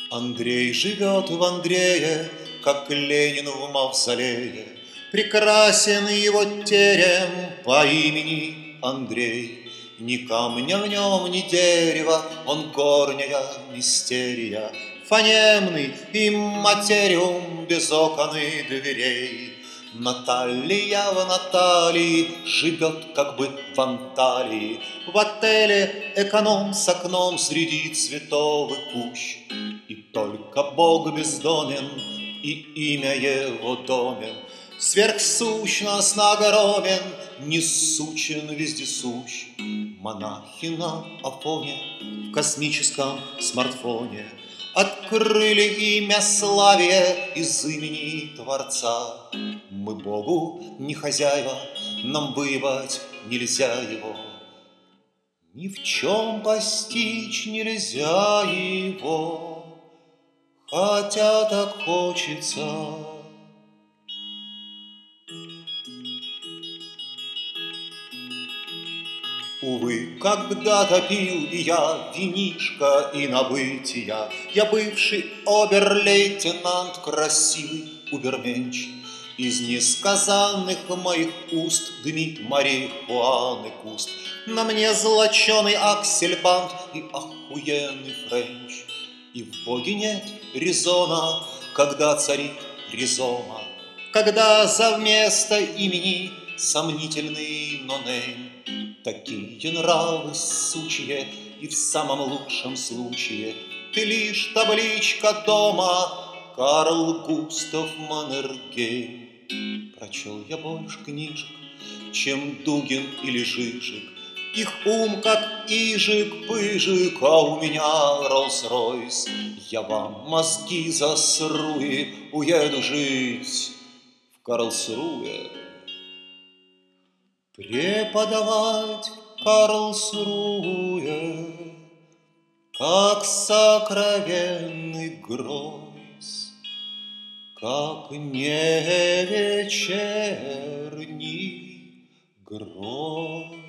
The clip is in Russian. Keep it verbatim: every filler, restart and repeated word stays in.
Андрей живет в Андрее, как Ленин в мавзолее. Прекрасен его терем по имени Андрей. Ни камня в нем, ни дерева, он горняя мистерия, фонемный имматериум без окон и дверей. Наталья в Наталии живет, как бы в Анталии, в отеле эконом с окном среди цветов и кущ. И только Бог бездомен, и имя его домен, сверхсущностно огромен, несучен вездесущ. Монахи на Афоне в космическом смартфоне открыли имя славие из имени Творца. Мы Богу не хозяева, нам выебать нельзя его. Ни в чем постичь нельзя его, хотя так хочется. Увы, когда-то пил и я винишко и набытия. Я бывший обер-лейтенант, красивый уберменч. Из несказанных моих уст дымит марихуаны куст. На мне золоченый аксельбант и охуенный френч. И в Боге нет резона, когда царит ризома, когда за вместо имени сомнительный нонейм. Такие нравы сучье, и в самом лучшем случае ты лишь табличка дома Карл Густав Маннергейм. Прочел я больше книжек, чем Дугин или Жижик. Их ум как ижик-пыжик, а у меня Роллс-Ройс. Я вам мозги засру и уеду жить в Карлсруэ. Преподавать в Карлсруэ, как сокровенный Гройс, как не вечерний Гройс.